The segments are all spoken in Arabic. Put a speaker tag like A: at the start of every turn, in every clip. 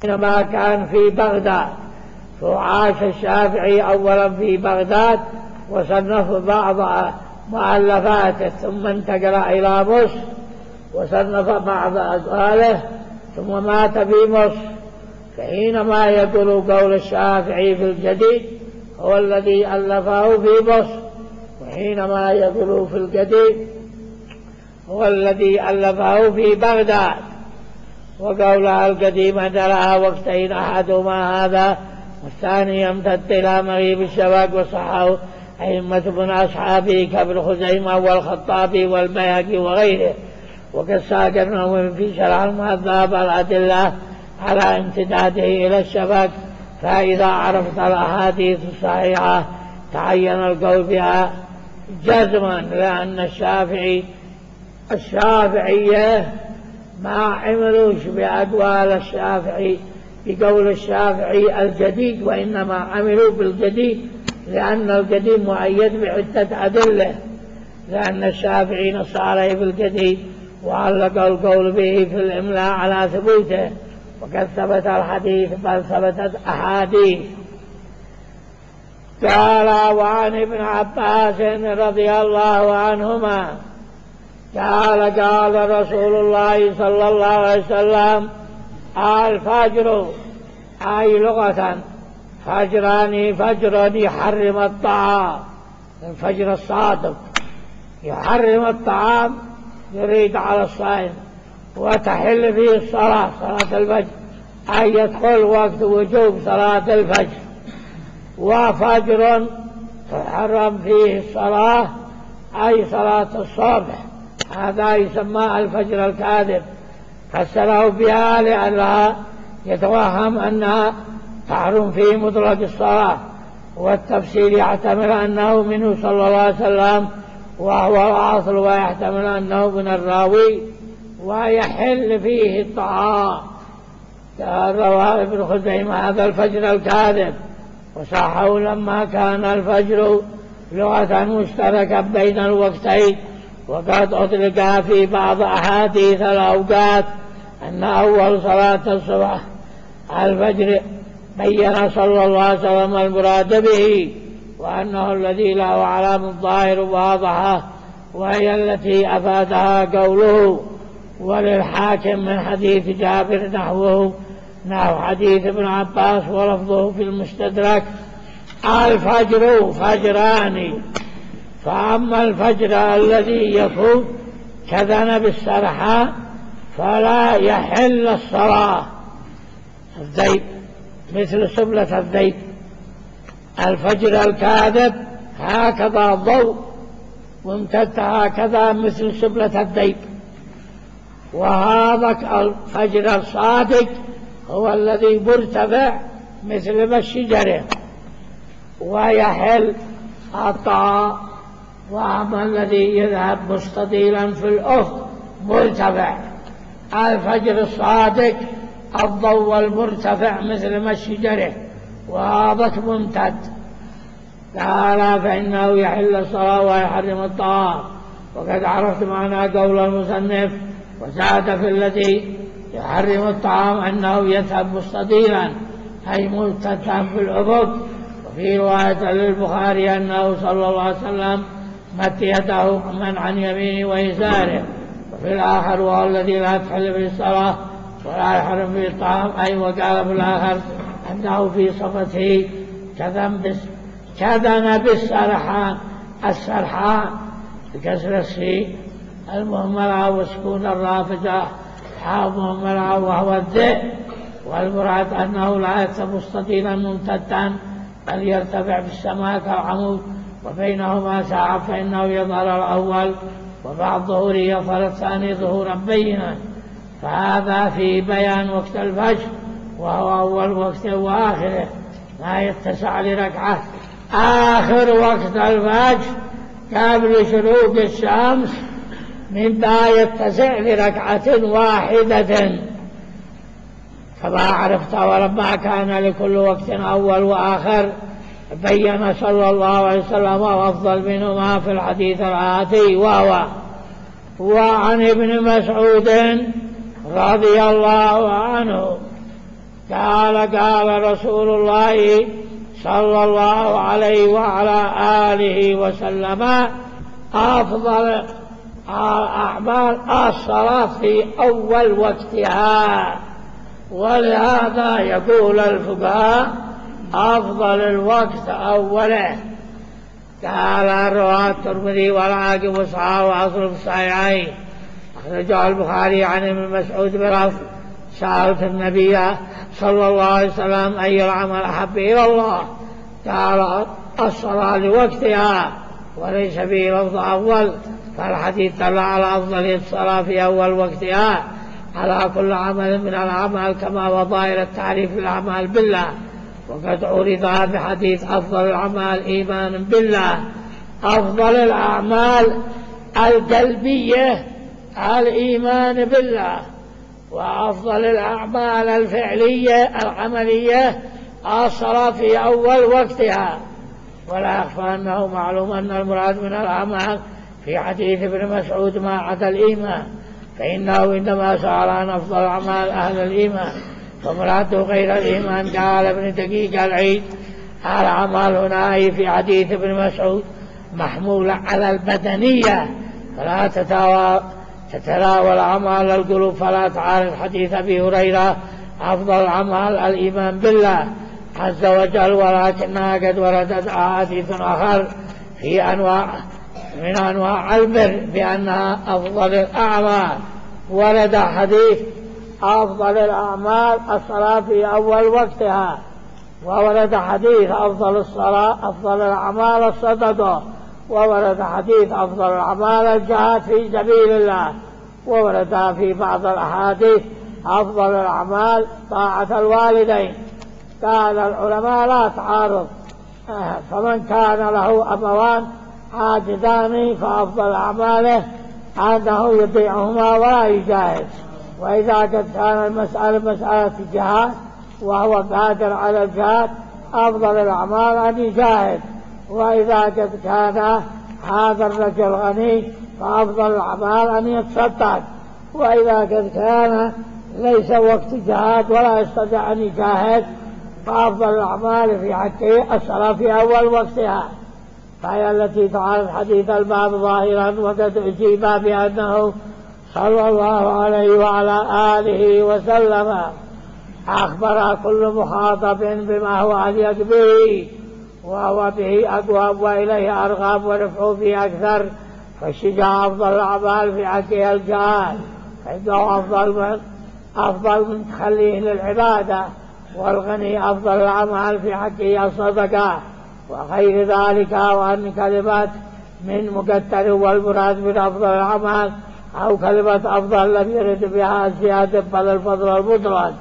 A: حينما كان في بغداد، فعاش الشافعي أولا في بغداد وصنف بعض مؤلفاته، ثم انتقل إلى مصر وصنف بعض أقواله، ثم مات في مصر. فحينما يقول قول الشافعي في الجديد هو الذي ألفه في مصر، وحينما يقول في الجديد هو الذي ألفه في بغداد. وقولها القديم لها وقتين، أحدهما هذا والثاني يمتد إلى مغيب الشفق، وصححه أئمة من أصحابه كابن خزيمة والخطابي والبيهقي وغيره. وقد ساق النووي في شرح المهذب الأدلة على امتداده إلى الشفق، فإذا عرفت الأحاديث الصحيحة تعين القول بها جزما، لأن الشافعية ما عملوش بأقوال الشافعي بقول الشافعي الجديد، وإنما عملوا بالجديد، لأن القديم مؤيد بعدة أدلة، لأن الشافعي نص عليه بالجديد وعلق القول به في الإملاء على ثبوته، وقد ثبت الحديث بل ثبتت أحاديث. قال: وعن ابن عباس رضي الله عنهما قال: قال رسول الله صلى الله عليه وسلم: الفجر، أي لغة فجران، فجر يحرم الطعام، الفجر الصادق يحرم الطعام يريد على الصائم، وتحل فيه الصلاة، صلاة الفجر، أي يدخل وقت وجوب صلاة الفجر. وفجر تحرم فيه الصلاة، أي صلاة الصبح، هذا يسمى الفجر الكاذب، فسره بها لأنها يتوهم أنها تحرم فيه مطلق الصلاة، والتفسير يحتمل أنه منه صلى الله عليه وسلم وهو الأصل، ويحتمل أنه من الراوي، ويحل فيه الطعام. رواه ابن خزيمة هذا الفجر الكاذب، وصححه لما كان الفجر لغة مشتركة بين الوقتين، وقد أطلق في بعض أحاديث الأوقات أن أول صلاة الصبح الفجر، بين صلى الله عليه وسلم المراد به، وأنه الذي له علام ظاهر واضحة، وهي التي أفادها قوله. وللحاكم من حديث جابر نحو حديث ابن عباس، ولفظه في المستدرك: الفجر فجران، فأما الفجر الذي يكون كذنب السرحان فلا يحل الصلاة، الذيب مثل سبلة الذيب. الفجر الكاذب هكذا ضوء وامتد هكذا مثل سبلة الذيب. وهذا الفجر الصادق هو الذي مرتفع مثل الشجرة ويحل الطعام. وأما الذي يذهب مستطيلا في الأفق مرتفع، الفجر الصادق الضوء المرتفع مثل الشجرة، وهذا ممتد. قال: فإنه يحل الصلاة ويحرم الطعام. وقد عرفت معنى قول المصنف، وزاد في الذي يحرم الطعام أنه يذهب مستطيلا، أي مرتفعا في الأفق. وفي رواية للبخاري أنه صلى الله عليه وسلم مد يده من عن يمينه ويساره. وفي الآخر: وهو الذي لا تحل به الصلاة ولا يحرم به الطعام، أي وقال في الآخر أنه في صفته كذنب السرحان، السرحان بكسر السين المهملة وسكون الرافجة حاء مهملة، وهو الذئب. والمراد أنه لا يكتب مستطيلا ممتدا، بل يرتفع في السماء كالعمود، وبينهما ساعة، فإنه يظهر الأول وبعد ظهوره يظهر الثاني ظهورا بينا. فهذا في بيان وقت الفجر، وهو أول وقت وآخره، ما يتسع لركعة. آخر وقت الفجر قبل شروق الشمس مما يتسع لركعة واحدة، كما عرفت. ولما كان لكل وقت أول وآخر بين صلى الله عليه وسلم أفضل منهما في الحديث الآتي، وهو: وعن ابن مسعود رضي الله عنه قال رسول الله صلى الله عليه وعلى آله وسلم: أفضل الأعمال الصلاة في أول وقتها. ولهذا يقول الفقهاء: أفضل الوقت أوله. قال رواه الترمذي والعاقب وصححه وأصله في الصحيحين. أخرجه البخاري عن ابن مسعود بلفظ: سألت النبي صلى الله عليه وسلم: أي العمل أحب إلى الله؟ قال: الصلاة لوقتها. وليس به لفظ أول، فالحديث دل على أفضل الصلاة في أول وقتها على كل عمل من الأعمال، كما وظاهر التعريف الأعمال بالله، وقد عرض بحديث أفضل الأعمال إيمان بالله. أفضل الأعمال القلبية الإيمان بالله، وأفضل الأعمال الفعلية العملية الصلاة في أول وقتها. ولا يخفى أنه معلوم أن المراد من الأعمال في حديث ابن مسعود ما عدا الإيمان، فإنه عندما سأل عن أفضل الأعمال أهل الإيمان فمراده غير الإيمان. قال ابن دقيق العيد: الأعمال هنا في حديث ابن مسعود محمولة على البدنية، فلا تتناول أعمال القلوب، فلا تعارض حديث أبي هريرة: أفضل الأعمال الإيمان بالله عز وجل. ولكنها قد وردت أحاديث آخر في من أنواع البر بأنها أفضل الأعمال. ورد حديث أفضل الأعمال الصلاة في أول وقتها، وورد حديث أفضل الصلاة أفضل الأعمال الصدقة، وورد حديث أفضل الأعمال الجهاد في سبيل الله، وورد في بعض الأحاديث أفضل الأعمال طاعة الوالدين. قال العلماء: لا تعارض، فمن كان له أبوان عاجزان فأفضل أعماله أنه يطيعهما ولا يجاهد. وإذا قد كان مسألة الجهاد وهو قادر على الجهاد أفضل الأعمال أن يجاهد. وإذا قد كان هذا الرجل غني فأفضل الأعمال أن يتصدق. وإذا قد كان ليس وقت جهاد ولا يستطيع أن يجاهد فأفضل الأعمال في حقه الصلاة في أول وقتها، فهي التي تعرض حديث الباب ظاهرا. وقد أجيب بأنه صلى الله عليه وعلى آله وسلم أخبر كل مخاطب بما هو أليق به وهو به أقوى وإليه أرغب ونفعه فيه أكثر. فالشجاع أفضل الأعمال في حقه الجهاد، فإنه أفضل من تخليه للعبادة. والغني أفضل الأعمال في حقه الصدقة وغير ذلك. وأن كلمات من مقدر والمراد من أفضل الأعمال أو كلمة أفضل لم يرد بها زيادة بل الفضل المطلق.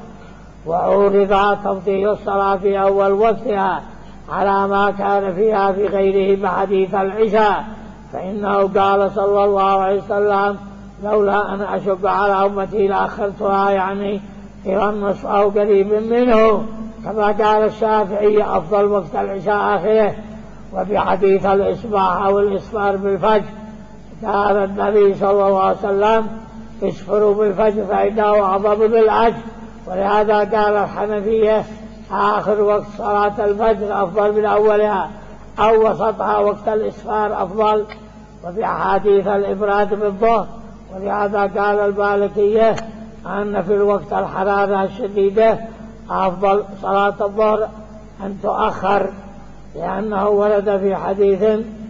A: وعورض تفضيل الصلاة في أول وقتها على ما كان فيها في غيره بحديث العشاء، فإنه قال صلى الله عليه وسلم: لولا أن أشق على أمتي لأخرتها، يعني إلى النصف أو قريب منه، كما قال الشافعي: أفضل وقت العشاء آخره. وفي حديث الإصباح أو الإسفار بالفجر قال النبي صلى الله عليه وسلم: اسفروا بالفجر فإنه أعظم بالأجر. ولهذا قال الحنفية: آخر وقت صلاة الفجر أفضل من أولها، أو وسطها وقت الإسفار أفضل. وفي حديث الإبراد بالظهر. ولهذا قال المالكية أن في الوقت الحرارة الشديدة أفضل صلاة الظهر أن تؤخر، لأنه ورد في حديث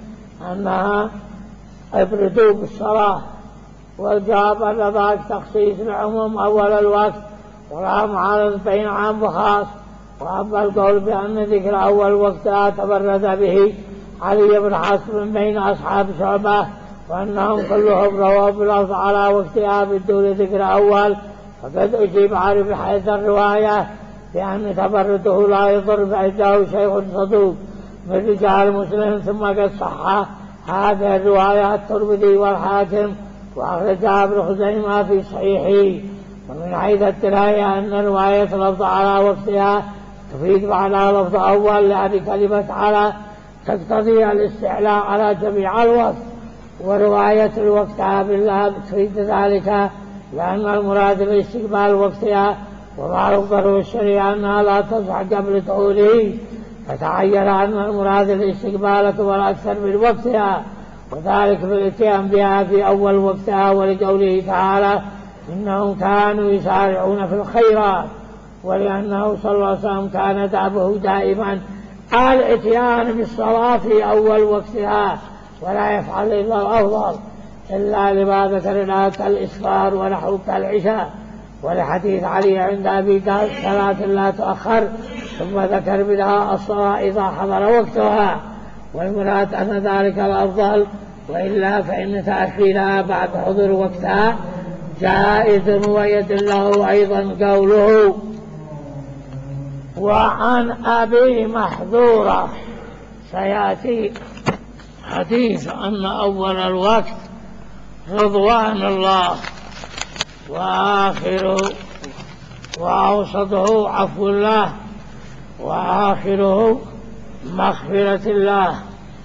A: أنها ابردوا بالصلاة. والجواب أن ذلك تخصيص لعموم أول الوقت ولا معارض بين عام وخاص. وأما القول بأن ذكر أول وقتها تبرد به علي بن حسن بين أصحاب شعبة وأنهم كلهم رووا باللفظ على وقتها بدون ذكر أول، فقد أجيب عنه بحيث الرواية بأن تبرده لا يضر فإنه شيخ صدوق من رجال مسلم. ثم قد صح هذه الرواية الترمذي والحاكم وأخرجها ابن خزيمة في صحيحه. ومن حيث الدراية أن رواية لفظ على وقتها تفيد معنى لفظ أول، لأن كلمة على تقتضي الاستعلاء على جميع الوقت، ورواية الوقت بالله تفيد ذلك، لأن المراد باستقبال وقتها ومعروف ضروري الشريعة أنها لا تصح قبل دخوله، فتعين أن المراد الاستقبال ولا أكثر من وقتها، وذلك في الاتيان بها في أول وقتها، ولقوله تعالى إنهم كانوا يسارعون في الخيرات، ولأنه صلى الله عليه وسلم كان دأبه دائما الاتيان بالصلاة في أول وقتها، ولا يفعل إلا الأفضل إلا لما ذكرنا كالإسفار ونحو كالعشاء، ولحديث علي عند أبي داود صلاة لا تؤخر، ثم ذكر منها الصلاة إذا حضر وقتها، والمراد أن ذلك الأفضل، وإلا فإن تأخيرها بعد حضور وقتها جائز، ويدله أيضا قوله وعن أبي محذورة سيأتي حديث أن أول الوقت رضوان الله، وآخره وأوسطه عفو الله، وآخره مغفرة الله.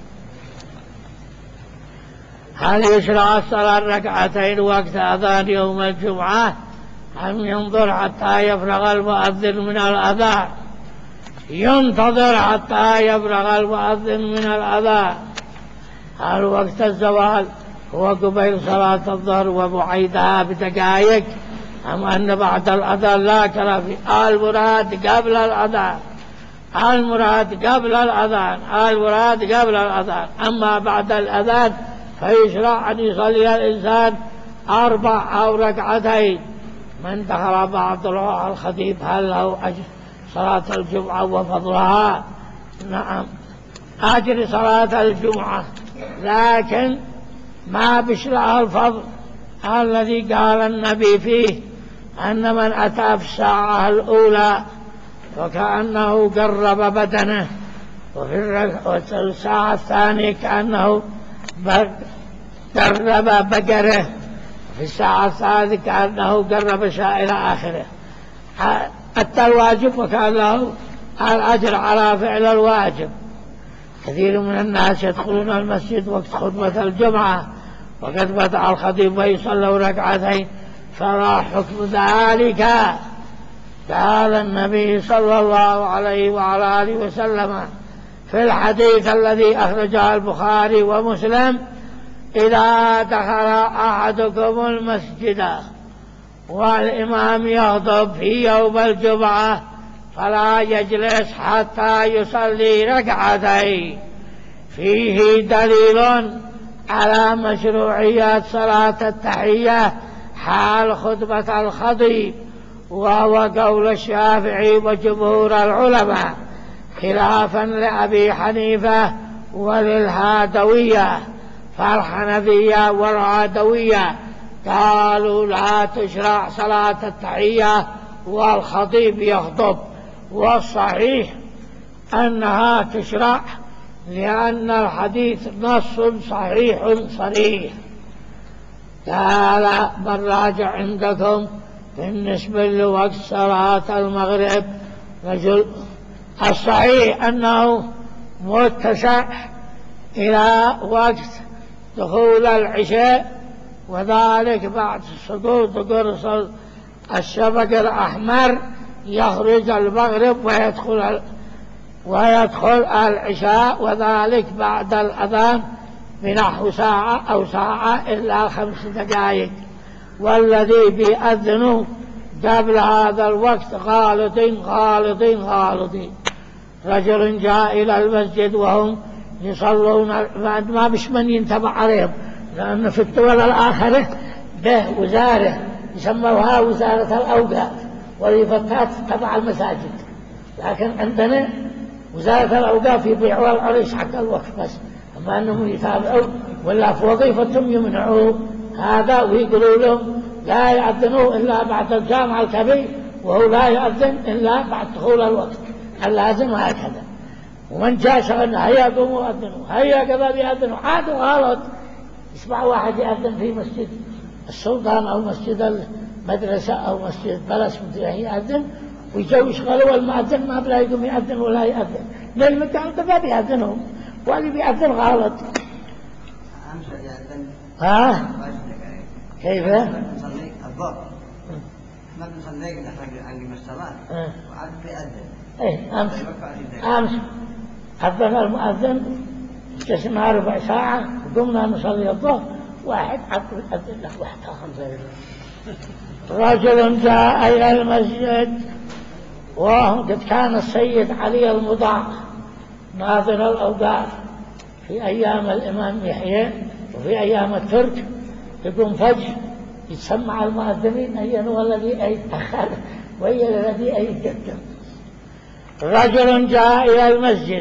A: هل يشرع الصلاة ركعتين وقت أذان يوم الجمعة أم ينظر حتى يفرغ المؤذن من الأذان؟ ينتظر حتى يفرغ المؤذن من الأذان. هل وقت الزوال هو قبيل صلاة الظهر وبعيدها بدقائق أم أن بعد الأذان؟ لا كلام. المراد قبل الأذان، المراد قبل الأذان، المراد قبل الأذان. أما بعد الأذان فيشرع أن يصلي الإنسان 4 أو ركعتين. من دخل بعض الخطيب هل له أجر صلاة الجمعة وفضلها؟ نعم، أجر صلاة الجمعة، لكن ما بشرع الفضل الذي قال النبي فيه أن من أتى في الساعة الأولى فكأنه قرب بدنه، وفي الساعة الثانية كأنه قرب بقره، في الساعة الثالثة كأنه قرب شاء إلى آخره. أتى الواجب وكان له الأجر على فعل الواجب. كثير من الناس يدخلون المسجد وقت خطبة الجمعة وقد بدأ الخطيب ويصلوا ركعتين، فلا حكم ذلك. قال النبي صلى الله عليه وعلى آله وسلم في الحديث الذي أخرجه البخاري ومسلم: إذا دخل أحدكم المسجد والإمام يخطب في يوم الجمعة فلا يجلس حتى يصلي ركعتين. فيه دليل على مشروعية صلاة التحية حال خطبة الخطيب، وهو قول الشافعي وجمهور العلماء، خلافا لأبي حنيفة وللهادوية. فالحنفية والهادوية قالوا لا تشرع صلاة التحية والخطيب يخطب، والصحيح أنها تشرع لأن الحديث نص صحيح صريح. قال من راجع عندكم بالنسبة لوقت صلاة المغرب رجل، الصحيح أنه متسع إلى وقت دخول العشاء، وذلك بعد سقوط قرص الشفق الأحمر يخرج المغرب ويدخل العشاء، وذلك بعد الأذان بنحو ساعة أو ساعة إلا 5 دقائق. والذي بيأذنوا قبل هذا الوقت غالطين. رجل جاء إلى المسجد وهم يصلون، ما بش من ينتبه عليهم، لأن في الدول الآخرة به وزارة يسموها وزارة الأوقاف، وظيفتها تبع المساجد، لكن عندنا وزارة الأوقاف يبيعوا العرش حق الوقت بس، أما أنهم يتابعوا ولا في وظيفتهم يمنعوه هذا، ويقولوا لهم لا يأذنوا إلا بعد الجامع الكبير، وهو لا يأذن إلا بعد دخول الوقت اللازم هكذا. ومن جاء شغلنا هيا قوموا أذنوا، هيا كذا بيأذنوا، عاد غلط. يسمع واحد يأذن في مسجد السلطان أو مسجد المدرسة أو مسجد بلس يأذن، ويجوا يشغلوا المؤذن ما بلا يقوم يأذن ولا يأذن، للمكان كذا بيأذنوا، واللي بيأذن غلط. ها؟ كيف؟
B: ما بنصلي نحن عندي الصلاة وعاد بيأذن.
A: إيه أمس أذن المؤذن استسمع ربع ساعة قمنا نصلي الظهر واحد عقل أذن له واحد آخر. رجل جاء إلى المسجد وقد كان السيد علي المضاع ناظر الأوقاف في أيام الإمام يحيى وفي أيام الترك يقوم فجر يسمع المؤذنين أين هو الذي أيتأخر وأين الذي أيتقدم. رجل جاء إلى المسجد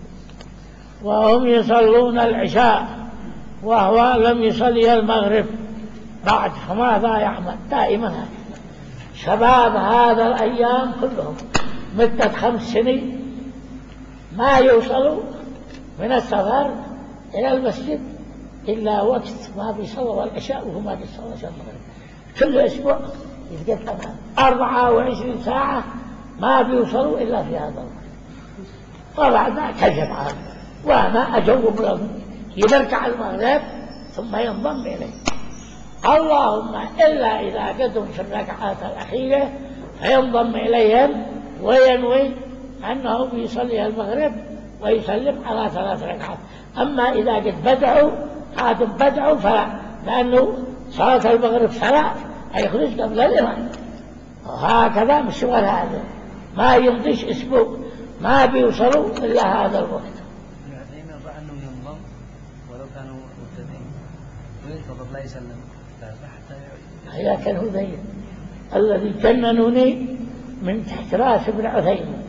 A: وهم يصلون العشاء وهو لم يصلي المغرب بعد، فماذا يعمل؟ دائما شباب هذا الأيام كلهم مدة 5 سنين ما يوصلوا من السفر إلى المسجد إلا وقت ما بيصلوا العشاء وهو ما بيصلوا المغرب. كل أسبوع يتقدم 24 ساعة ما بيوصلوا إلا في هذا الوقت. طبعا كذب عنه وما أجوب لهم يركع المغرب ثم ينضم إليه، اللهم إلا إذا قدم في الركعات الأخيرة فينضم إليهم وينوي أنه بيصلي المغرب ويسلم على 3 ركعات. أما إذا قد بدعوا فلا، لأنه صلاة المغرب صلاة هيخرج قبل الإمام. وهكذا مش شغل هذا، ما يمضيش أسبوع ما بيوصلوا إلا هذا الوقت.
B: يعني يضع أنه ينضم ولو كانوا مبتدئين وينتظر لا يسلم حتى
A: هذا كان هذيل الذي جننوني من تحت راس ابن عثيمين.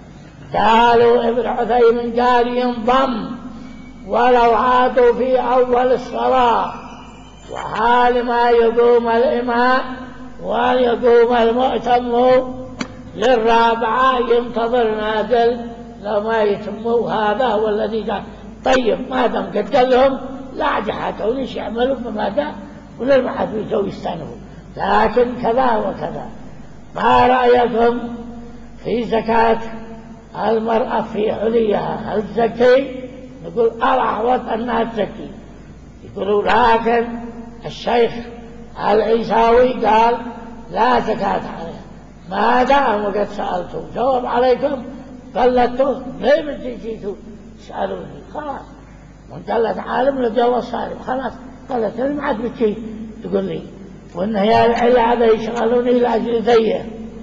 A: قالوا ابن عثيمين قال ينضم ولو عادوا في أول الصلاة، وحال ما يقوم الإمام ويقوم المؤتم للرابعة ينتظر نازل لما يتموا. هذا هو الذي قال طيب ما دام قد قال لهم لا عاد حاتونيش يعملوا بما دا وللبحث يسوي يستنوا، لكن كذا وكذا. ما رأيكم في زكاة المرأة في حليها؟ هل تزكي؟ نقول الأحوط أنها تزكي. يقولوا لكن الشيخ العيساوي قال لا زكاة عليها. ما دام وقد سألتم جواب عليكم قلتوا ليه بتجيتوا تسألوني؟ خلاص من قلت عالم لجواب صالح خلاص قلت ما عاد بتجي تقول لي وإن هي العلة يشغلوني لأجل ذيه.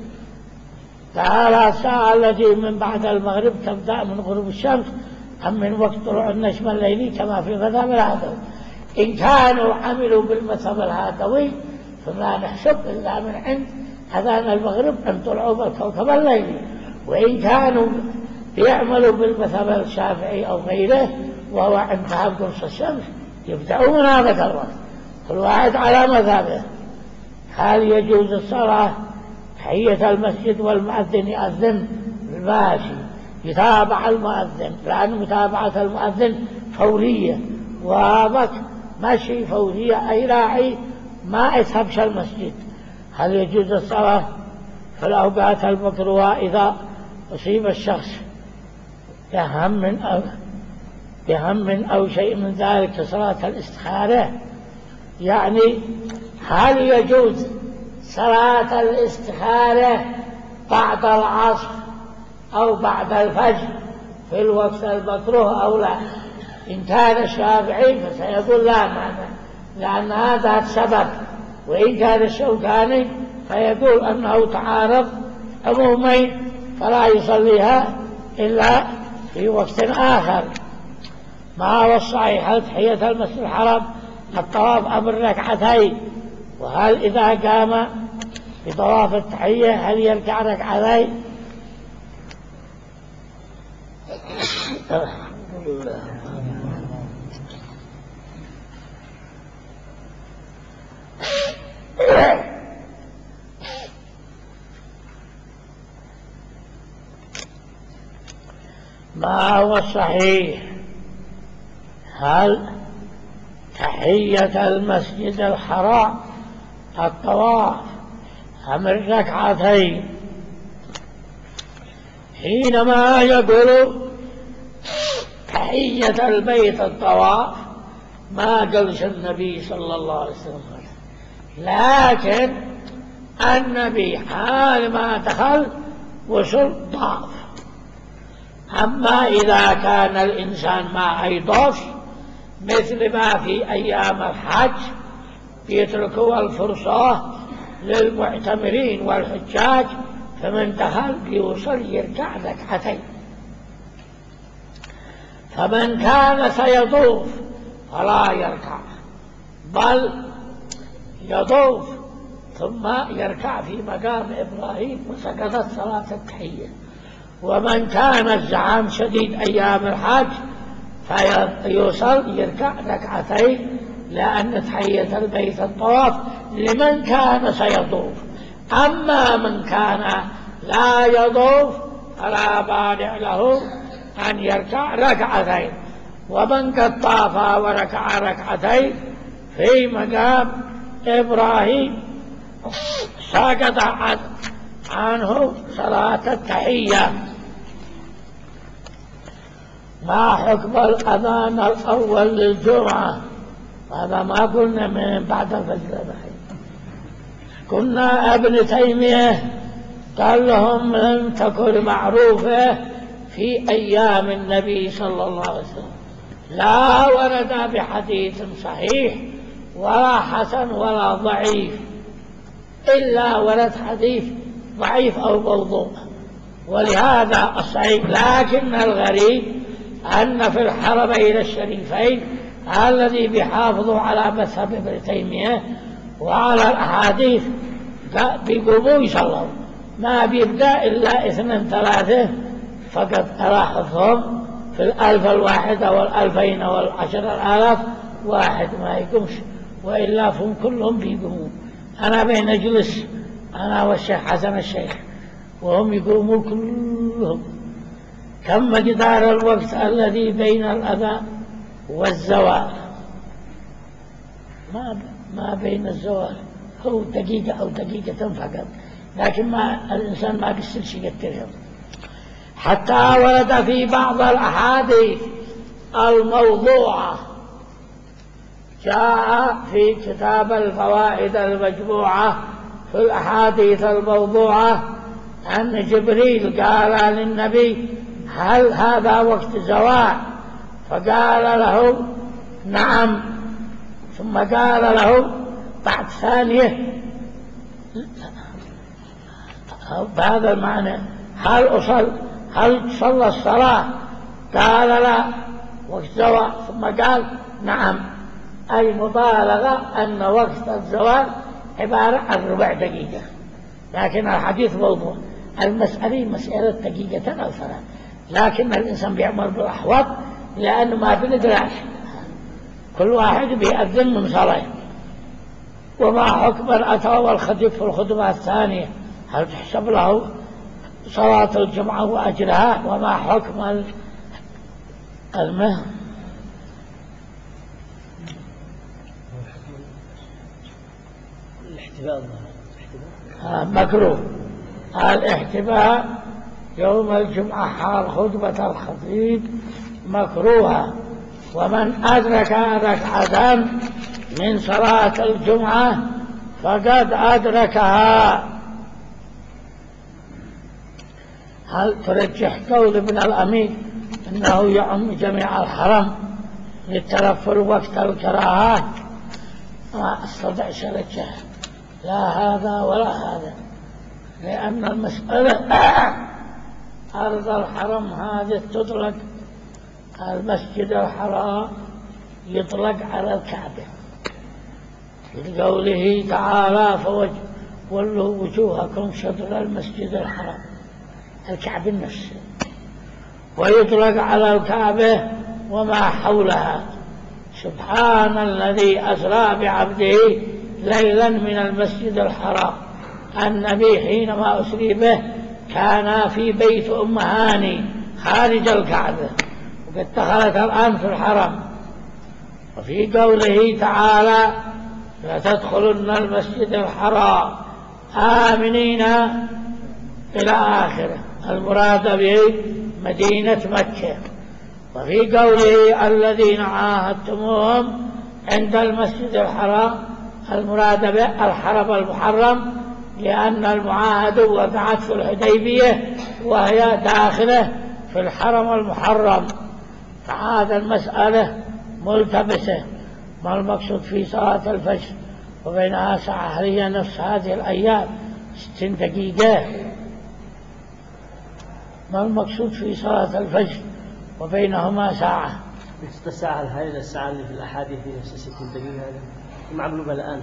A: تعالى الساعة التي من بعد المغرب تبدأ من غروب الشمس أم من وقت طلوع النجم الليلي كما في مذهب الهادوي. إن كانوا عملوا بالمذهب الهادوي فما نحسب إلا من عند أذان المغرب أن طلعوا بالكوكب الليلي، وإن كانوا يعملوا بالمذهب الشافعي أو غيره وهو عند ذهاب قرص الشمس يبدأوا من هذا الوقت، كل واحد على مذهبه. هل يجوز الصلاة تحية المسجد والمؤذن يأذن؟ ماشي يتابع المؤذن، لأن متابعة المؤذن فورية وابك ماشي فورية أي راعي ما يذهبش المسجد. هل يجوز الصلاة في الأوقات المكروهة إذا أصيب الشخص بهم أو شيء من ذلك كصلاة الاستخارة؟ يعني هل يجوز صلاة الاستخارة بعد العصر أو بعد الفجر في الوقت المكروه أو لا؟ إن كان الشافعي فسيقول لا معنى لأن هذا السبب، وإن كان الشوكاني فيقول أنه تعارض عمومين فلا يصليها إلا في وقت آخر. ما هو الصحيح؟ هل تحية المسجد الحرام الطواف أم الركعتين؟ وهل إذا قام بطواف التحية هل يركع ركعتين؟ ما هو الصحيح؟ هل تحية المسجد الحرام الطواف أم الركعتين؟ حينما يقول تحية البيت الطواف ما قالش النبي صلى الله عليه وسلم، لكن النبي حال ما دخل وصل طاف. أما إذا كان الإنسان ما يطوف مثل ما في أيام الحج بيتركوا الفرصة للمعتمرين والحجاج، فمن دخل بيوصل يركع ركعتين. فمن كان سيطوف فلا يركع، بل يطوف ثم يركع في مقام إبراهيم وسقطت صلاة التحية. ومن كان الزحام شديد أيام الحج فيوصل يركع ركعتين، لأن تحية البيت الطواف لمن كان سيطوف. أما من كان لا يطوف فلا مانع له أن يركع ركعتين. ومن قد طاف وركع ركعتين في مقام إبراهيم سقط عنه صلاة التحية. ما حكم الأذان الأول للجمعة؟ هذا ما قلنا من بعد الفجر بحي. كنا ابن تيمية قال لهم لم تكن معروفة في أيام النبي صلى الله عليه وسلم، لا ورد بحديث صحيح ولا حسن ولا ضعيف، إلا ورد حديث ضعيف أو موضوع، ولهذا الصحيح. لكن الغريب أن في الحرمين الشريفين الذي بيحافظوا على مذهب ابن تيمية وعلى الأحاديث بيقوموا يصلوا، ما بيبدأ إلا 2 3 فقط ألاحظهم في 1000 الواحدة وال2000 وال10,000 واحد ما يقومش، وإلا فهم كلهم بيقوموا. أنا بين أجلس أنا والشيخ حسن الشيخ وهم يقوموا كلهم. كم مقدار الوقت الذي بين الأذان والزوال؟ ما بين الزوال هو دقيقة أو دقيقتين فقط، لكن ما الإنسان ما بيصيرش يقترب. حتى ورد في بعض الأحاديث الموضوعة، جاء في كتاب الفوائد المجموعة في الأحاديث الموضوعة أن جبريل قال للنبي هل هذا وقت زوال؟ فقال له نعم، ثم قال له بعد ثانية بهذا المعنى هل صلى الصلاة؟ قال لا وقت زوال، ثم قال نعم، أي مبالغة أن وقت الزوال عبارة عن 4 دقيقة. لكن الحديث موضوع، المسألة مسألة دقيقة أو 3، لكن الإنسان بيعمل بالأحوط لأنه ما بندرش، كل واحد بيأذن من صلاة. وما حكم الأتى والخطيب في الخطبة الثانية؟ هل تحسب له صلاة الجمعة وأجرها؟ وما حكم المهر؟ مكروه الاحتباء يوم الجمعة حال خطبة الخطيب مكروهة. ومن أدرك ركعة من صلاة الجمعة فقد أدركها. هل ترجح قول ابن الأمير أنه يعم جميع الحرم للترفل وقت الكراهة؟ ما أستطيعش أرجح لا هذا ولا هذا، لأن المسألة أرض الحرم هذه تطلق، المسجد الحرام يطلق على الكعبة في قوله تعالى فولوا وجوهكم شطر المسجد الحرام، الكعبة النفس، ويطلق على الكعبة وما حولها. سبحان الذي أسرى بعبده ليلا من المسجد الحرام. النبي حينما أسري به كان في بيت أم هاني خارج الكعبة، وقد دخلت الآن في الحرم. وفي قوله تعالى لتدخلن المسجد الحرام آمنين إلى آخره، المراد به مدينة مكة. وفي قوله الذين عاهدتموهم عند المسجد الحرام، المراد به الحرم المحرم لأن المعاهدة وقعت في الحديبية وهي داخلة في الحرم المحرم، فهذا المسألة ملتبسة. ما المقصود في صلاة الفجر وبينها ساعة؟ هل هي نفس هذه الأيام 60 دقيقة؟ ما المقصود في صلاة الفجر وبينهما ساعة؟
C: نفس الساعة هذه الساعة اللي في الأحاديث في نفس 60 دقيقة هذه معلومة الآن.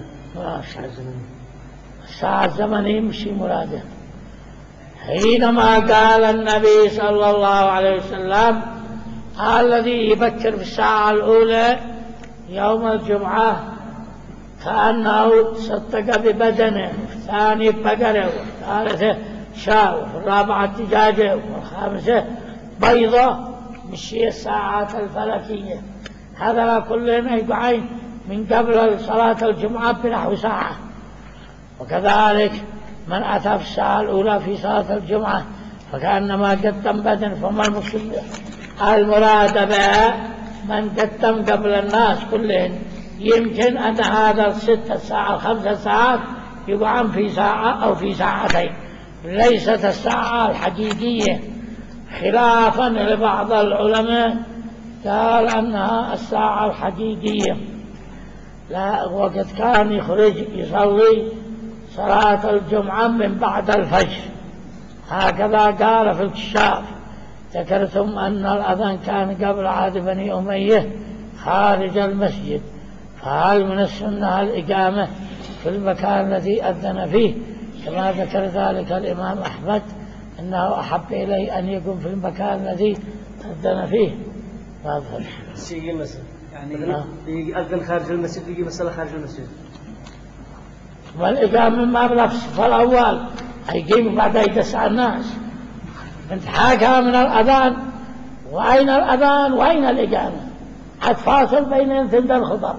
A: الساعة الزمنية مش مراده. حينما قال النبي صلى الله عليه وسلم الذي يبكر في الساعة الأولى يوم الجمعة كأنه صدق ببدنه، في الثاني بقرة، والثالثة شاة، وفي الرابعة دجاجة، والخامسة بيضة، مش هي الساعات الفلكية. هذا كلهم يقعين من قبل صلاة الجمعة بنحو ساعة. وكذلك من أتى في الساعة الأولى في صلاة الجمعة فكأنما قدم بدن. فما المقصود المراد بها؟ من قدم قبل الناس كلهم. يمكن أن هذا 6 ساعات 5 ساعات يقعن في ساعة أو في ساعتين، ليست الساعة الحقيقية، خلافا لبعض العلماء قال أنها الساعة الحقيقية. لا، وقد كان يخرج يصلي صلاة الجمعة من بعد الفجر، هكذا قال في الكشاف. ذكرتم أن الأذان كان قبل عهد بني أمية خارج المسجد، فهل من السنة الإقامة في المكان الذي أذن فيه؟ كما ذكر ذلك الإمام أحمد أنه أحب إليه أن يقوم في المكان الذي أذن فيه. ما أفهم
C: سيجي مثلا يعني يأذن خارج المسجد، يجي مثلا خارج المسجد،
A: والإقامة ما بنفس. فالأول هيقيم بعد يدسع الناس. انت حاجة من الأذان، وأين الأذان وأين الإقامة؟ فاصل بين ثند الخطر.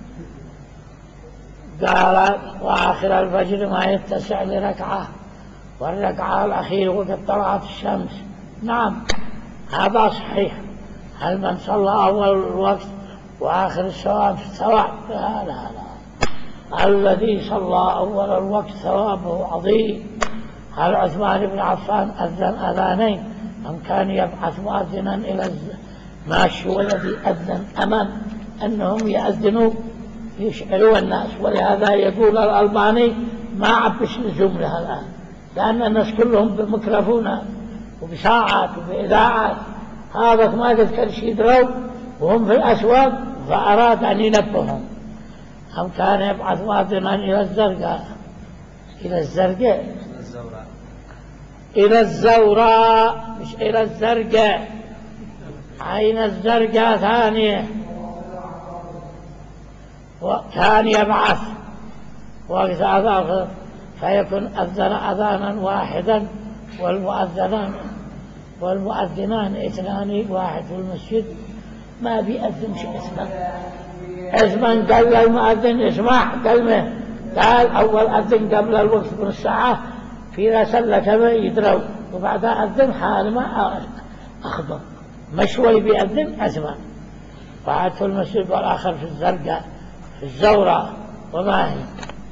A: قال وآخر الفجر ما يتسع لركعة، والركعة الأخيرة وقد طلعت الشمس. نعم هذا صحيح. هل من صلى أول الوقت وآخر الثواب في الثواب؟ لا لا لا، الذي صلى أول الوقت ثوابه عظيم. هل عثمان بن عفان أذن أذانين أم كان يبعث مؤذنا إلى ماشي والذي أذن أمام أنهم يأذنوا يشعروا الناس؟ ولهذا يقول الألباني ما عبش الجملة الآن، لأن الناس كلهم بميكروفونات وبساعات وبإذاعات. هذا ما تذكر شيء يدروا وهم في الأسواق، فأراد أن ينبههم. أم كان يبعث مؤذنا إلى الزرقاء، إلى الزرقاء، إلى الزوراء مش إلى الزرقاء. عين الزرقاء ثانية. وكان يبعث وقت أذان فيكون أذن أذانا واحدا والمؤذنان 2 واحد في المسجد ما بيأذن شيء اسما قال المؤذن اسمع كلمة، قال أول أذن قبل الوقت بنص ساعة في رسل كما يدروا، وبعدها أذن حال ما أخبر مشوي بيأذن أسمع. واحد في المسجد والآخر في الزرقاء في الزوراء. وما هي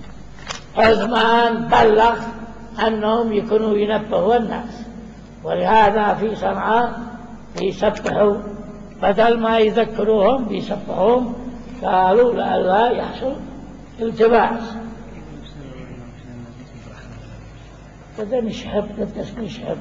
A: عثمان بلغ أنهم يكونوا ينبهوا الناس، ولهذا في صنعاء يسبحوا بدل ما يذكروهم بيسبحوهم، قالوا لئلا يحصل التباس. هذا نشحب نشحب.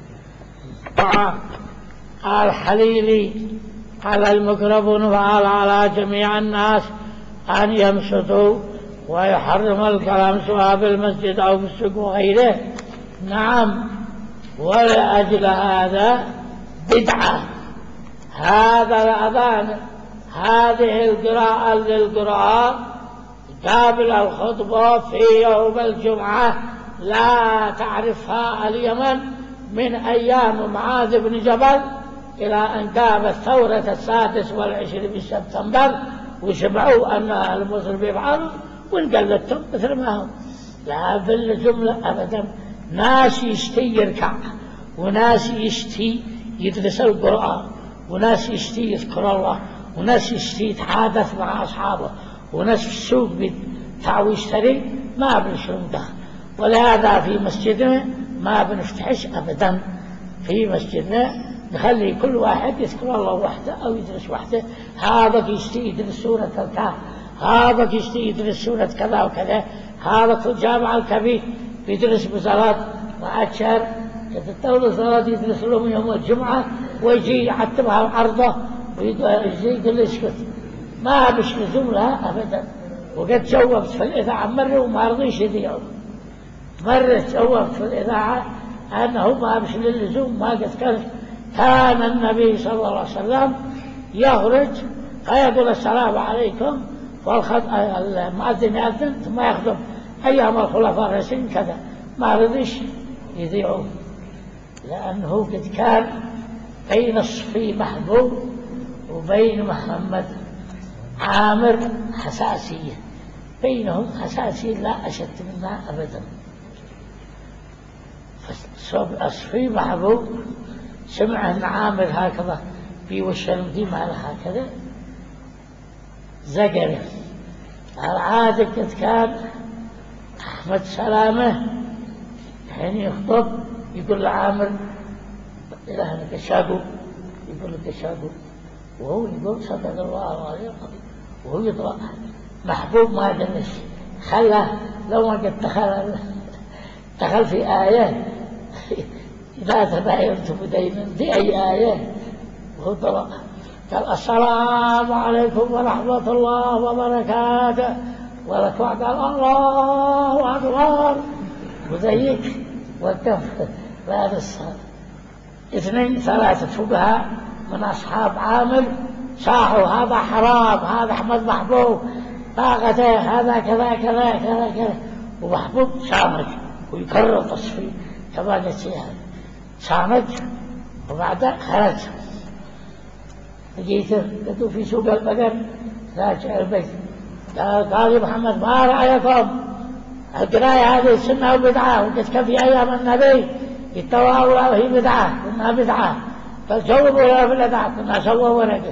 A: الحليلي على الميكروفون وقال على جميع الناس أن يمسطوا ويحرم الكلام سواء في المسجد أو في السوق وغيره. نعم، ولأجل هذا بدعة هذا الأذان، هذه القراءة للقراءة قبل الخطبة في يوم الجمعة لا تعرفها اليمن من أيام معاذ بن جبل إلى أن قامت ثورة 26 من سبتمبر وسمعوا أن المصر بيفعلوا وانقلتهم مثل ما هم. لا في الجملة أبدا. ناس يشتي يركع، وناس يشتي يدرس القرآن، وناس يشتي يذكر الله، وناس يشتي يتحادث مع أصحابه، وناس في السوق بتاعو يشتري، ما بالشرم ده. ولهذا في مسجدنا ما بنفتحش أبدا. في مسجدنا نخلي كل واحد يذكر الله وحده أو يدرس وحده. هذا يشتي يدرس سورة الكهف، هذا يشتي يدرس سورة كذا وكذا، هذا في الجامع الكبير يدرس بصلاة وعشر تتولى صلاة يدرس لهم يوم الجمعة ويجي يعتبها العرضة ويجي يقول اسكت. ما بش لزوم لها أبدا. وقد جوبت في الإذاعة مرة وما رضيش يذيعوا. مرة جوبت في الإذاعة أنه ما بش للزوم. ما قد كان النبي صلى الله عليه وسلم يخرج فيقول السلام عليكم والمؤذن يأذن ثم يخدم أيام الخلفاء الراشدين كذا. ما رضيش يذيعوا لأنه قد كان بين الصفي محبوب وبين محمد عامر حساسية، بينهم حساسية لا أشد منها أبدا. الصفي محبوب سمع أن عامر هكذا في وش المدينة على هكذا زقره. العادة قد كان أحمد سلامة حين يخطب يقول لعامر إلهنا كشاقو، يقول لك كشاقو وهو يقول صدق الله عليه وهو يطلع. محبوب ما دنش خلى لو ما قد دخل في آية لا تباينتم دينا في أي آية وهو طلع قال السلام عليكم ورحمة الله وبركاته ولكوا قال الله أكبر وزيك وكف. لا الصلاة 2 3 فقهاء من أصحاب عامر صاحوا هذا حرام، هذا أحمد محبوب طاقته، هذا كذا كذا كذا كذا. ومحبوب صامت ويكرر تصفيه كما نسيها صامت. وبعدها خرج لقيته قدوا في سوق البقر راجع البيت قال يا محمد ما رأيكم القراية هذه سنة وبدعة وقد كفي أيام النبي يتواولوا وهي بدعة كنا بدعة فجوبوا يا بالبدعة كنا سووا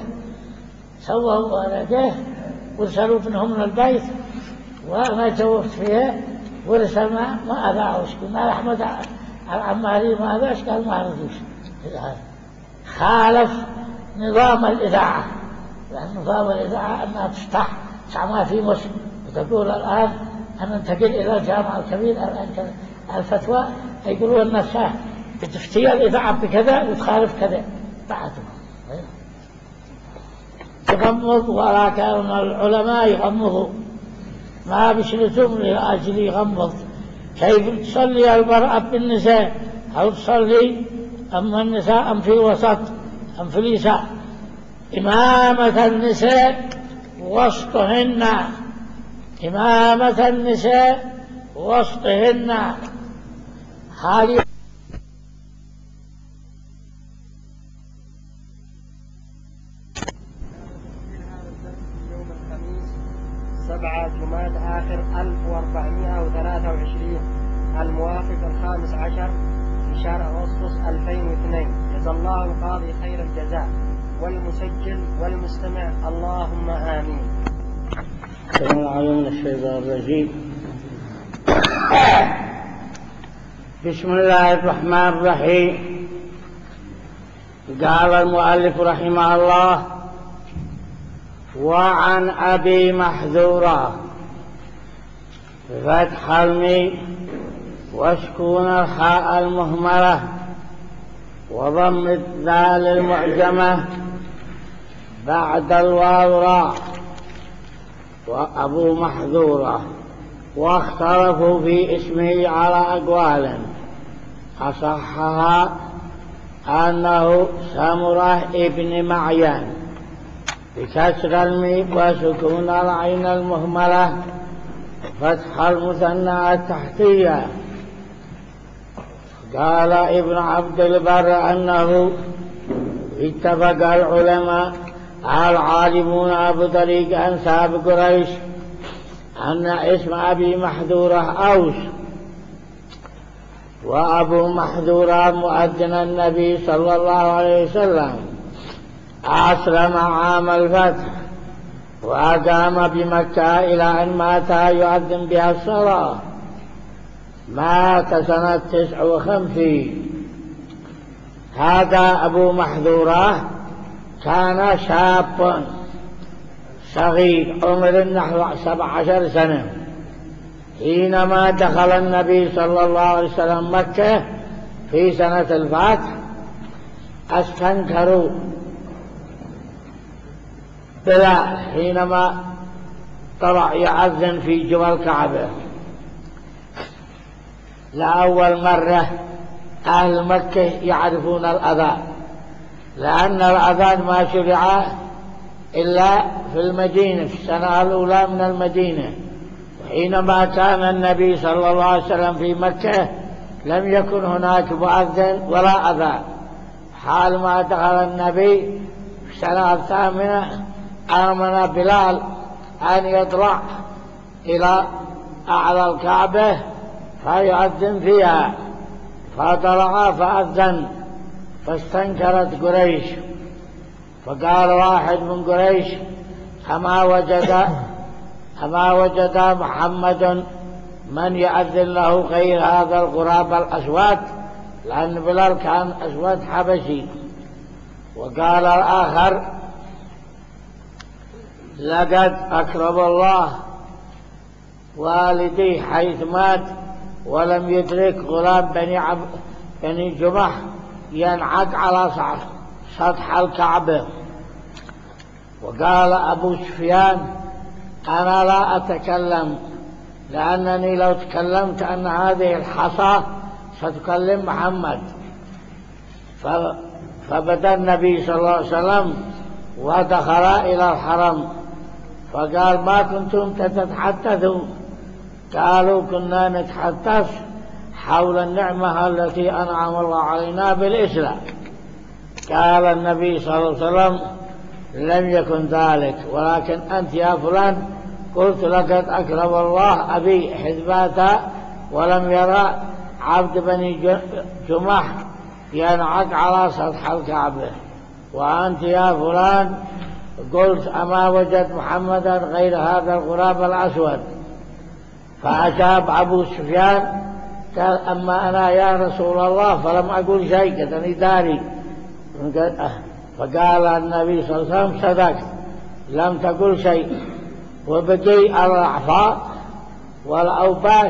A: ورقه ورسلوا ابنهم من البيت وما جوبت فيها ورسلنا ما أذاعوش. كنا أحمد العماري ما أذاعش قال ما رضوش. خالف نظام الإذاعة، لأن نظام الإذاعة أنها تفتح ما في مسلم وتقول الآن أنا انتقل إلى الجامعة الكبير الآن الفتوى يقولون الناس بتفتي الإذاعة بكذا وتخالف كذا بعدهم يغمض. ولا كان العلماء يغمضوا ما بشلتهم لأجل يغمض. كيف تصلي المرأة بالنساء أو تصلي أما النساء أم في الوسط أم في اليسار. إمامة النساء وسطهن، إمامة النساء وسطهن. هذه
D: يوم الخميس 7 جماد آخر 1423 الموافق 15 في شهر أغسطس 2002. جزا الله القاضي خير الجزاء والمسجل والمستمع اللهم آمين.
A: السلام عليكم من الشيطان الرجيم. بسم الله الرحمن الرحيم. قال المؤلف رحمه الله: وعن أبي محذورة فتح الميم وسكون الحاء المهملة وضم الدال المعجمة بعد الواو راء وأبو محذورة. واختلفوا في اسمه على أقوال، أصحها أنه سمرة ابن معين بكسر الميم وسكون العين المهملة فتح المثنى التحتية. قال ابن عبد البر أنه اتفق العلماء العالمون أبو طريق أنساب قريش أن اسم أبي محذورة أوس، وأبو محذورة مؤذن النبي صلى الله عليه وسلم أسلم عام الفتح وأقام بمكة إلى أن مات يؤذن بها الصلاة. مات سنة 59. هذا أبو محذورة كان شاب صغير عمر نحو 17 سنة حينما دخل النبي صلى الله عليه وسلم مكة في سنة الفتح. استنكروا بلال حينما طلع يأذن في جوى الكعبة. لأول مرة أهل مكة يعرفون الأذان، لأن الأذان ما شرع إلا في المدينة في السنة الأولى من المدينة. وحينما كان النبي صلى الله عليه وسلم في مكة لم يكن هناك مؤذن ولا أذان. حال ما دخل النبي في السنة 8 آمن بلال أن يطلع إلى أعلى الكعبة فيؤذن فيها، فطلع فأذن. فاستنكرت قريش، فقال واحد من قريش أما وجد محمد من يأذن له غير هذا الغراب الأسود، لأن بلال كان أسود حبشي. وقال الآخر لقد أكرم الله والدي حيث مات ولم يدرك غلام بني جمح ينعق على سطح الكعبة. وقال أبو سفيان أنا لا أتكلم، لأنني لو تكلمت أن هذه الحصى ستكلم محمد. فبدأ النبي صلى الله عليه وسلم ودخل إلى الحرم، فقال ما كنتم تتحدثون؟ قالوا كنا نتحدث حول النعمة التي أنعم الله علينا بالإسلام. قال النبي صلى الله عليه وسلم لم يكن ذلك، ولكن أنت يا فلان قلت لقد أكرم الله أبي حذباتا ولم يرى عبد بني جمح ينعق على سطح الكعبة، وأنت يا فلان قلت أما وجد محمدا غير هذا الغراب الأسود. فأجاب أبو سفيان قال أما أنا يا رسول الله فلم أقول شيء كتني داري. فقال النبي صلى الله عليه وسلم صدقت لم تقل شيء. وبقي الرعفاء والأوباش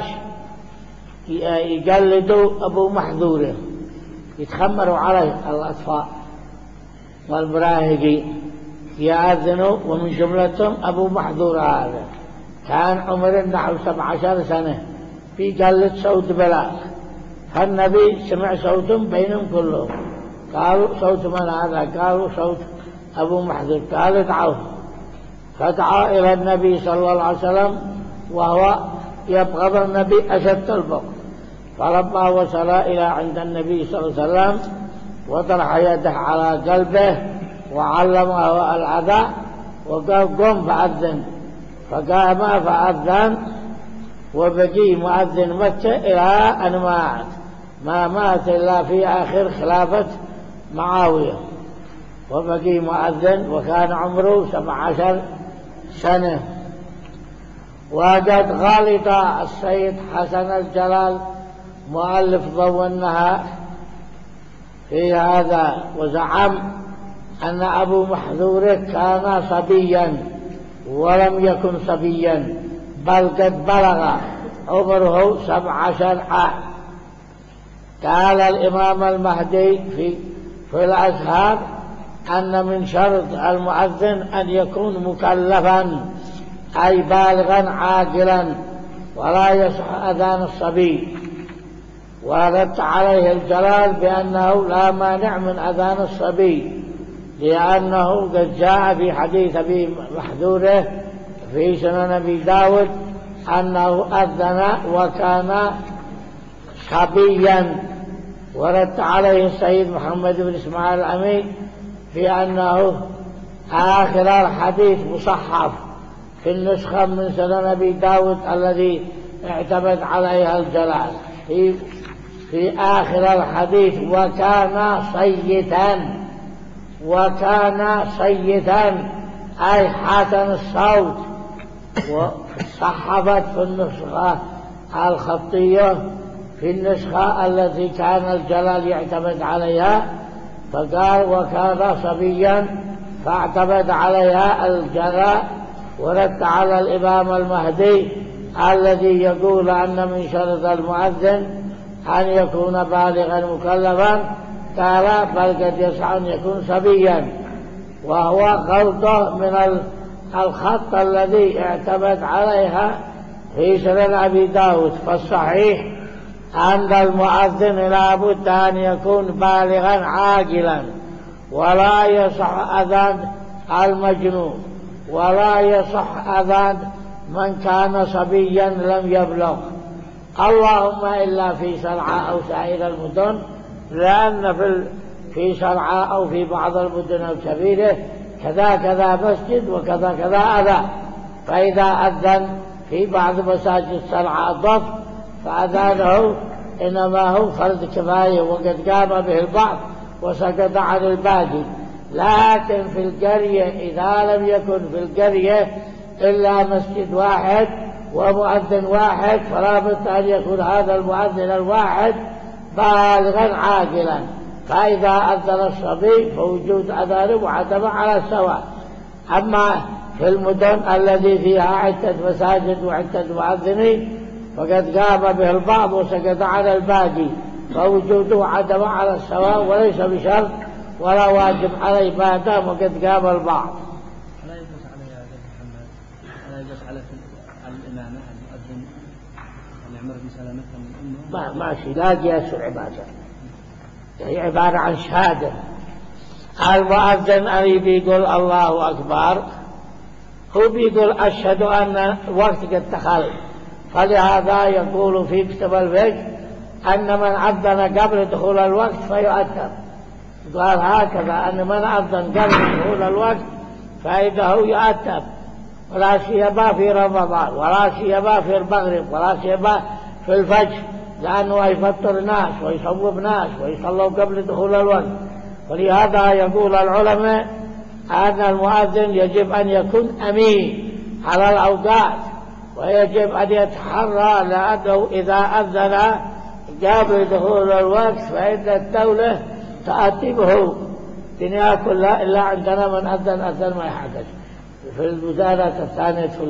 A: يجلدوا أبو محذورة، يتخمروا عليه الأطفال والمراهقين يأذنوا، ومن جملتهم أبو محذورة هذا كان عمره نحو 17 سنة في جلد صوت بلال. فالنبي سمع صوتهم بينهم كلهم، قالوا صوت من هذا؟ قالوا صوت أبو محذور. قال ادعوه، فدعا إلى النبي صلى الله عليه وسلم وهو يبغض النبي أشد البغض. فلما وصل إلى عند النبي صلى الله عليه وسلم وطرح يده على قلبه وعلمه الأذى وقال قم فأذن. فقام فأذن، وبقي مؤذن مكة إلى أن ما مات إلا في آخر خلافة معاوية، وبقي مؤذن وكان عمره 17 سنة. وقد غلط السيد حسن الجلال مؤلف ضوء النهار في هذا، وزعم أن أبو محذور كان صبيا ولم يكن صبيا، بل قد بلغ عمره 17 عام. قال الإمام المهدي في الأزهار أن من شرط المؤذن أن يكون مكلفا أي بالغا عاقلا، ولا يصح أذان الصبي. ورد عليه الجلال بأنه لا مانع من أذان الصبي، لأنه قد جاء في حديث أبي محذورة في سنن أبي داود أنه أذن وكان صبيا. ورد عليه السيد محمد بن إسماعيل الأمين في أنه آخر الحديث مصحف في النسخة من سنن أبي داود الذي اعتمد عليها الجلال في آخر الحديث وكان صيتا أي حسن الصوت. وصحفت في النسخة الخطية في النسخة التي كان الجلال يعتمد عليها، فقال وكان صبيا فاعتمد عليها الجلال، ورد على الإمام المهدي الذي يقول أن من شرط المؤذن أن يكون بالغا مكلفا، قال بل قد يسع أن يكون صبيا، وهو غلطه من الخط الذي اعتمد عليها في سنن أبي داود. فالصحيح أن المؤذن لا بد أن يكون بالغا عاقلا، ولا يصح أذان المجنون، ولا يصح أذان من كان صبيا لم يبلغ، اللهم إلا في صنعاء أو سائر المدن، لأن في صنعاء أو في بعض المدن الكبيرة كذا كذا مسجد وكذا كذا أذان، فإذا أذن في بعض مساجد صنعاء ضف فأذانه إنما هو فرض كفاية وقد قام به البعض وسقط عن الباقي. لكن في القرية إذا لم يكن في القرية إلا مسجد واحد ومؤذن واحد، فلا بد أن يكون هذا المؤذن الواحد بالغا عاقلا. فإذا أذن الصبي فوجود أذانه وعدمه على السواء. أما في المدن التي فيها عدة مساجد وعدة مؤذنين فقد قام به البعض وسقط على الباقي، فوجوده عدمه على السواء وليس بشرط ولا واجب عليه ما دام وقد قام البعض.
B: لا يجوز عليه يا أبي محمد، لا يجوز على الإمامة المؤذن أن يعمر بن سلامة من أمه
A: ماشي، لا قياس عبادة، هي عبارة عن شهادة. المؤذن اللي بيقول الله أكبر هو بيقول أشهد أن وقت قد دخل، فلهذا يقول في كتاب الفقه أن من أذن قبل دخول الوقت فيؤثر. قال هكذا أن من أذن قبل دخول الوقت فإنه يؤثر، ولا سيما في رمضان، ولا سيما في المغرب، ولا سيما في الفجر، لأنه يفطر ناس ويصوب ناس ويصلوا قبل دخول الوقت. ولهذا يقول العلماء أن المؤذن يجب أن يكون أمين على الأوقات، ويجب أن يتحرى، لأنه إذا أذن قبل دخول الوقت فإن الدولة تأتبه الدنيا كلها، إلا عندنا من أذن ما يحدث. في الوزارة الثانية في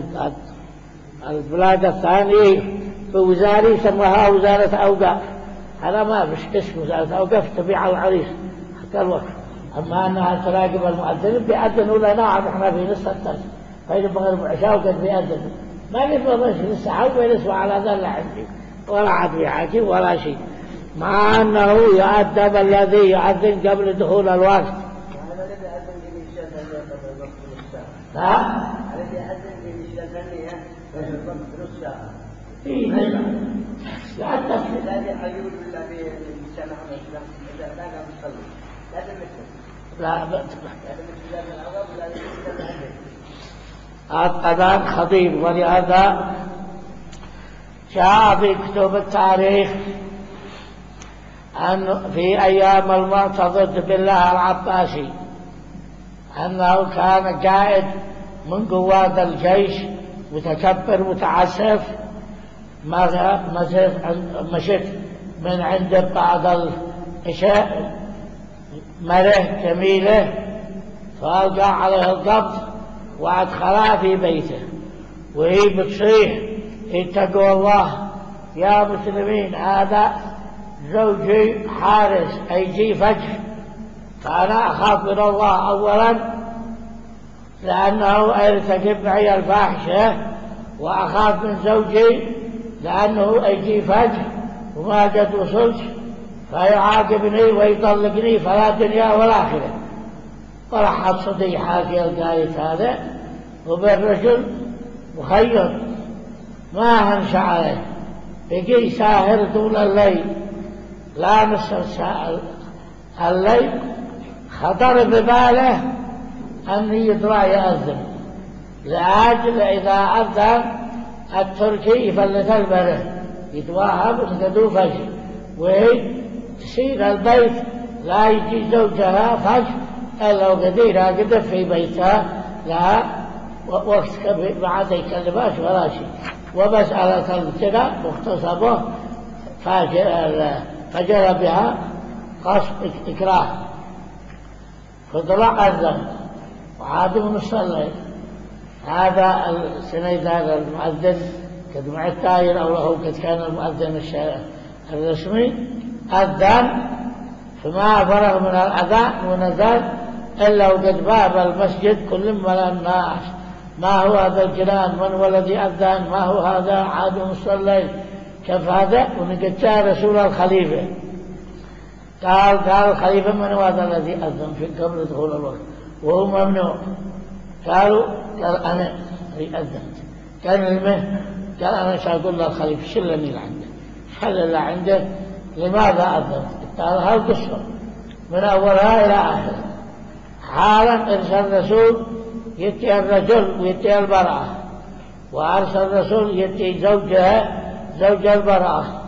A: البلاد الثانية في وزارة يسموها وزارة أوقاف، هذا ما فيش اسم وزارة أوقاف تبيع العريس حتى الوقت. أما أنها تراقب المؤذن بيأذنوا لنا احنا في نصف الثلث، فإذا بغرب عشاء وقد بيأذنوا ما قد بغرش للساعة وينسوا على ذا عندي ولا عاد بيحاكي ولا شيء، مع أنه يؤدب الذي يؤذن قبل دخول الوقت. ها؟
E: الذي يأذن في الثانية يضبط نص ساعة.
A: لا تفهم.
E: الذي يقول بالله بالسلام عليكم إذا لا قام يصلي لازم يسلم.
A: لا
E: لازم يسلم الأول ولازم يسلم
A: الأذان خطير. ولهذا جاء في كتب التاريخ أن في أيام المعتضد بالله العباسي أنه كان قائد من قوات الجيش متكبر متعسف، مشت من عند بعض الأشياء مرة جميلة فألقى عليه الضبط وأدخلها في بيته، وهي بتصيح اتقوا الله يا مسلمين، هذا زوجي حارس أيجي فجر، فأنا أخاف من الله أولا لأنه يرتكب معي الفاحشة، وأخاف من زوجي لأنه أيجي فجر وما قد وصلت فيعاقبني ويطلقني فلا دنيا ولا آخرة. فرحت صديق حاكي القايد هذا وبالرجل مخيط ما هنش عليه، بقي ساهر طول الليل، لا نصف الليل خطر بباله أن يطلع يأذن، لأجل إذا أذن التركي يفلت البره يتواهب وسقدوا فجر، وهي تسير البيت لا يجي زوجها فجر إلا وقديرها قد في بيتها لا وقت ما عاد يكلماش ولا شيء. ومسألة الابتلاء مختصبة فجر بها قصد إكراه، فطلع أذن وعاد من الصلاة. هذا السنيد هذا المؤذن قد مع التاير أو له قد كان المؤذن الرسمي أذن، فما فرغ من الأذان ونزل إلا وقد باب المسجد كل ملا الناس: ما هو هذا الجنان؟ من هو الذي أذن؟ ما هو هذا؟ عاد مصلي كيف هذا؟ ونقد جاء رسول الخليفة قال الخليفة: من هو هذا الذي أذن في قبل دخول الوقت وهو ممنوع؟ قال أنا أذنت. كان المه قال: أنا سأقول للخليفة شلني لعنده، حل اللي عنده، لماذا أذنت؟ قال: هالقصة من أولها إلى آخرها. حالا أرسل الرسول يتي الرجل ويتي المرأة، وأرسل الرسول يتي زوج البرأة،